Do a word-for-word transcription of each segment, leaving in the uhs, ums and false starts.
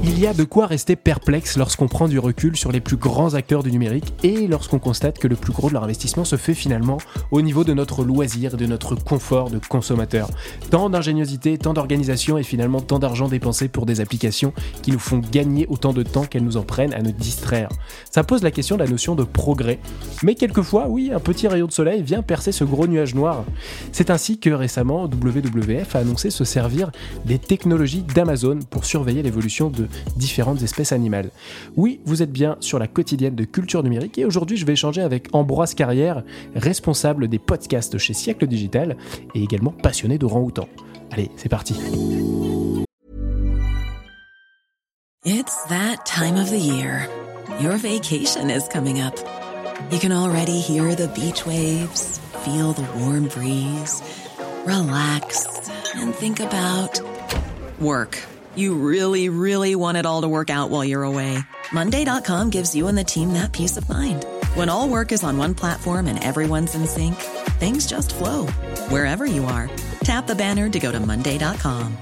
Il y a de quoi rester perplexe lorsqu'on prend du recul sur les plus grands acteurs du numérique et lorsqu'on constate que le plus gros de leur investissement se fait finalement au niveau de notre loisir et de notre confort de consommateur. Tant d'ingéniosité, tant d'organisation et finalement tant d'argent dépensé pour des applications qui nous font gagner autant de temps qu'elles nous en prennent à nous distraire. Ça pose la question de la notion de progrès. Mais quelquefois, oui, un petit rayon de soleil vient percer ce gros nuage noir. C'est ainsi que récemment, W W F a annoncé se servir des technologies d'Amazon pour surveiller l'évolution de différentes espèces animales. Oui, vous êtes bien sur la quotidienne de Culture Numérique et aujourd'hui je vais échanger avec Ambroise Carrière, responsable des podcasts chez Siècle Digital et également passionné d'orang-outans. Allez, c'est parti. It's that time of the year. Your vacation is coming up. You can already hear the beach waves, feel the warm breeze, relax and think about work. You really, really want it all to work out while you're away. Monday dot com gives you and the team that peace of mind. When all work is on one platform and everyone's in sync, things just flow. Wherever you are, tap the banner to go to Monday dot com.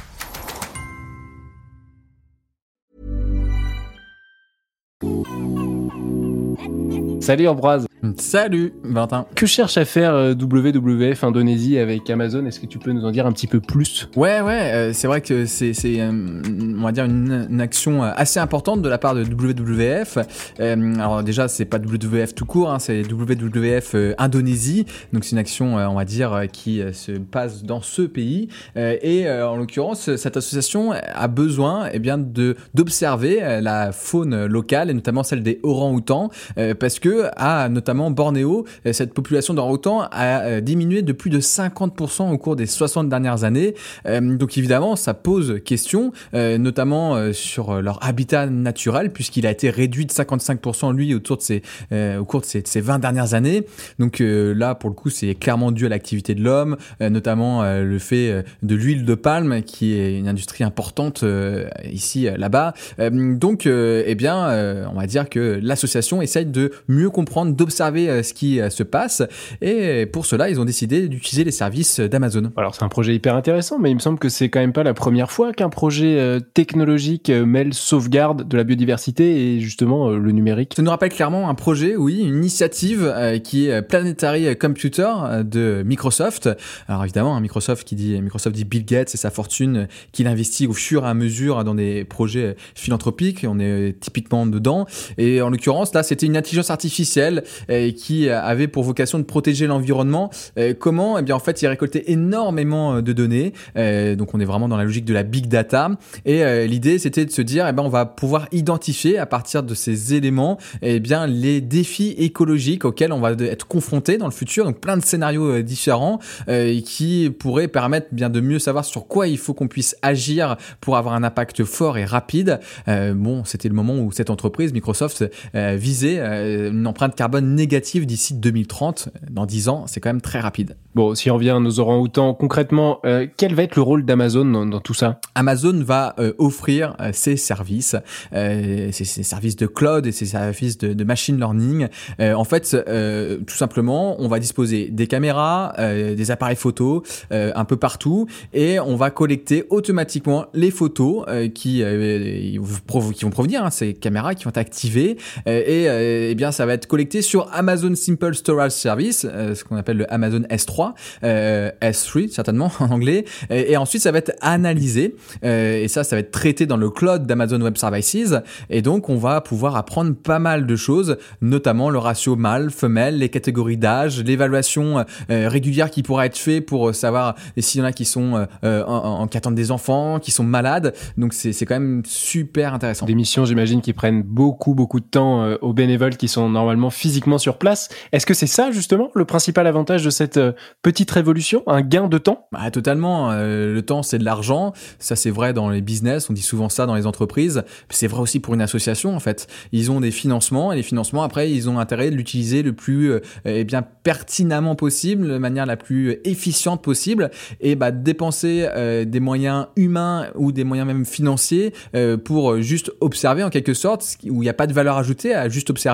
Salut Ambroise. Salut Valentin. Que cherche à faire W W F Indonésie avec Amazon ? Est-ce que tu peux nous en dire un petit peu plus ? Ouais, ouais, euh, c'est vrai que c'est, c'est euh, on va dire une, une action assez importante de la part de W W F. Euh, alors déjà, c'est pas W W F tout court, hein, c'est W W F euh, Indonésie. Donc c'est une action, euh, on va dire, euh, qui euh, se passe dans ce pays. Euh, et euh, en l'occurrence, cette association a besoin, eh bien, de d'observer euh, la faune locale et notamment celle des orang-outans, euh, parce que à notamment Bornéo, cette population d'orang-outans a diminué de plus de cinquante pour cent au cours des soixante dernières années. Euh, donc évidemment, ça pose question, euh, notamment euh, sur leur habitat naturel, puisqu'il a été réduit de cinquante-cinq pour cent lui autour de ces, euh, au cours de ces, de ces vingt dernières années. Donc euh, là, pour le coup, c'est clairement dû à l'activité de l'homme, euh, notamment euh, le fait euh, de l'huile de palme, qui est une industrie importante euh, ici, euh, là-bas. Euh, donc, euh, eh bien, euh, on va dire que l'association essaye de mieux comprendre, d'observer ce qui se passe et pour cela ils ont décidé d'utiliser les services d'Amazon. Alors c'est un projet hyper intéressant, mais il me semble que c'est quand même pas la première fois qu'un projet euh, technologique euh, mêle sauvegarde de la biodiversité et justement euh, le numérique. Ça nous rappelle clairement un projet, oui, une initiative euh, qui est Planetary Computer euh, de Microsoft. Alors évidemment, hein, Microsoft qui dit Microsoft dit Bill Gates et sa fortune qu'il investit au fur et à mesure dans des projets philanthropiques. On est typiquement dedans et en l'occurrence là, c'était une intelligence artificielle et qui avait pour vocation de protéger l'environnement. Euh, comment ? Eh bien, en fait, il récoltait énormément de données. Euh, donc, on est vraiment dans la logique de la big data. Et euh, l'idée, c'était de se dire, eh ben, on va pouvoir identifier à partir de ces éléments, eh bien, les défis écologiques auxquels on va être confronté dans le futur. Donc, plein de scénarios euh, différents euh, qui pourraient permettre bien de mieux savoir sur quoi il faut qu'on puisse agir pour avoir un impact fort et rapide. Euh, bon, c'était le moment où cette entreprise, Microsoft, euh, visait euh, une empreinte carbone négative d'ici deux mille trente. Dans dix ans, c'est quand même très rapide. Bon, si on revient à nos orang-outans, concrètement, euh, quel va être le rôle d'Amazon dans, dans tout ça ? Amazon va euh, offrir euh, ses services, euh, ses, ses services de cloud et ses services de, de machine learning. Euh, en fait, euh, tout simplement, on va disposer des caméras, euh, des appareils photos euh, un peu partout et on va collecter automatiquement les photos euh, qui, euh, qui vont provenir, hein, ces caméras qui vont être activées euh, et euh, eh bien, ça va être collecté sur Amazon Simple Storage Service, euh, ce qu'on appelle le Amazon S trois, euh, S trois certainement en anglais, et, et ensuite ça va être analysé, euh, et ça, ça va être traité dans le cloud d'Amazon Web Services, et donc on va pouvoir apprendre pas mal de choses, notamment le ratio mâle-femelle, les catégories d'âge, l'évaluation euh, régulière qui pourra être faite pour savoir s'il y en a qui sont euh, en, en, qui attendent des enfants, qui sont malades, donc c'est, c'est quand même super intéressant. Des missions, j'imagine, qui prennent beaucoup, beaucoup de temps euh, aux bénévoles qui sont normalement physiquement sur place. Est-ce que c'est ça, justement, le principal avantage de cette euh, petite révolution, un gain de temps ? Bah, totalement. Euh, le temps, c'est de l'argent. Ça, c'est vrai dans les business. On dit souvent ça dans les entreprises. C'est vrai aussi pour une association, en fait. Ils ont des financements et les financements, après, ils ont intérêt de l'utiliser le plus euh, eh bien pertinemment possible, de manière la plus efficiente possible, et bah dépenser euh, des moyens humains ou des moyens même financiers euh, pour juste observer en quelque sorte, où il n'y a pas de valeur ajoutée à juste observer,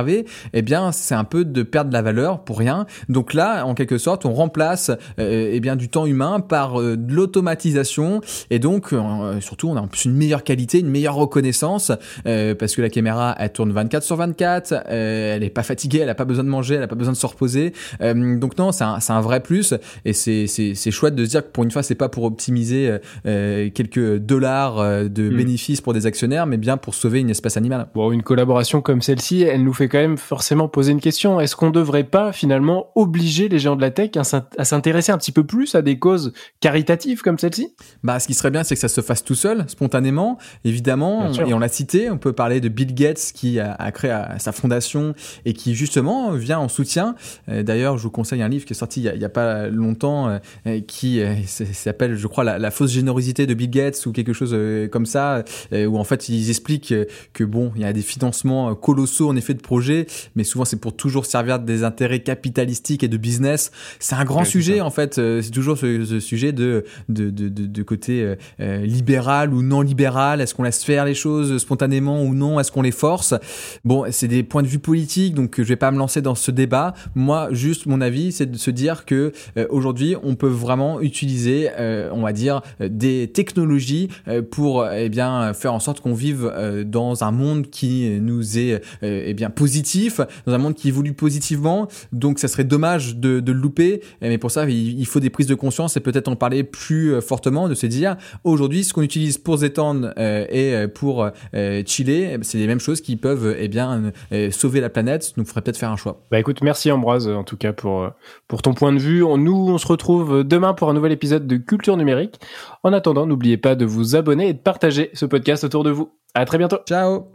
eh bien, c'est un peu de perdre de la valeur pour rien. Donc là, en quelque sorte, on remplace euh, eh bien du temps humain par euh, de l'automatisation et donc euh, surtout on a en plus une meilleure qualité, une meilleure reconnaissance euh, parce que la caméra elle tourne vingt-quatre sur vingt-quatre, euh, elle est pas fatiguée, elle a pas besoin de manger, elle a pas besoin de se reposer. Euh, donc non, c'est un, c'est un vrai plus et c'est c'est c'est chouette de se dire que pour une fois c'est pas pour optimiser euh, quelques dollars euh, de mmh. bénéfices pour des actionnaires, mais bien pour sauver une espèce animale. Bon, une collaboration comme celle-ci, elle nous fait quand même forcément poser une question. Est-ce qu'on devrait pas finalement obliger les géants de la tech à s'intéresser un petit peu plus à des causes caritatives comme celle-ci ? Bah, ce qui serait bien, c'est que ça se fasse tout seul, spontanément, évidemment. Et on l'a cité, on peut parler de Bill Gates qui a, a créé a, sa fondation et qui justement vient en soutien. Euh, d'ailleurs, je vous conseille un livre qui est sorti il y a, il y a pas longtemps, euh, qui euh, s'appelle, je crois, la, la fausse générosité de Bill Gates ou quelque chose euh, comme ça, euh, où en fait ils expliquent euh, que bon, il y a des financements colossaux en effet de projets, mais souvent c'est pour toujours servir des intérêts capitalistiques et de business. C'est un grand ouais, sujet en fait. Euh, c'est toujours ce, ce sujet de de de de, de côté euh, libéral ou non libéral. Est-ce qu'on laisse faire les choses spontanément ou non ? Est-ce qu'on les force ? Bon, c'est des points de vue politiques, donc je vais pas me lancer dans ce débat. Moi, juste mon avis, c'est de se dire que euh, aujourd'hui, on peut vraiment utiliser, euh, on va dire, des technologies euh, pour eh bien faire en sorte qu'on vive euh, dans un monde qui nous est euh, eh bien positif, dans un monde qui évolue positivement. Donc, ça serait dommage de, de le louper. Mais pour ça, il, il faut des prises de conscience et peut-être en parler plus euh, fortement, de se dire aujourd'hui, ce qu'on utilise pour se détendre euh, et pour euh, chiller, c'est les mêmes choses qui peuvent eh bien euh, sauver la planète. Donc, il faudrait peut-être faire un choix. Bah écoute, merci Ambroise en tout cas pour pour ton point de vue. Nous, on se retrouve demain pour un nouvel épisode de Culture Numérique. En attendant, n'oubliez pas de vous abonner et de partager ce podcast autour de vous. À très bientôt. Ciao.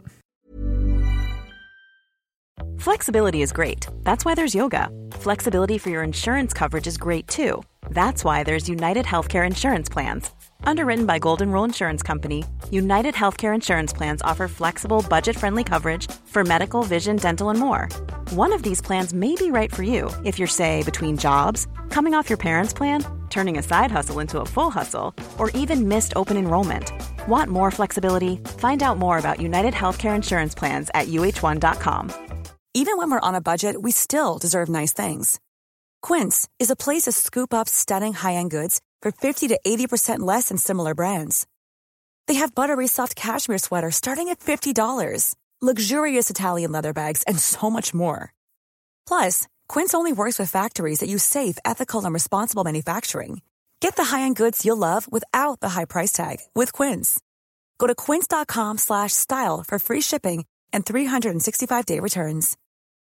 Flexibility is great. That's why there's yoga. Flexibility for your insurance coverage is great too. That's why there's United Healthcare Insurance Plans. Underwritten by Golden Rule Insurance Company, United Healthcare Insurance Plans offer flexible, budget-friendly coverage for medical, vision, dental, and more. One of these plans may be right for you if you're, say, between jobs, coming off your parents' plan, turning a side hustle into a full hustle, or even missed open enrollment. Want more flexibility? Find out more about United Healthcare Insurance Plans at U H one dot com. Even when we're on a budget, we still deserve nice things. Quince is a place to scoop up stunning high-end goods for fifty to eighty percent less than similar brands. They have buttery soft cashmere sweaters starting at fifty dollars, luxurious Italian leather bags, and so much more. Plus, Quince only works with factories that use safe, ethical, and responsible manufacturing. Get the high-end goods you'll love without the high price tag with Quince. Go to quince dot com slash style for free shipping and three sixty-five day returns.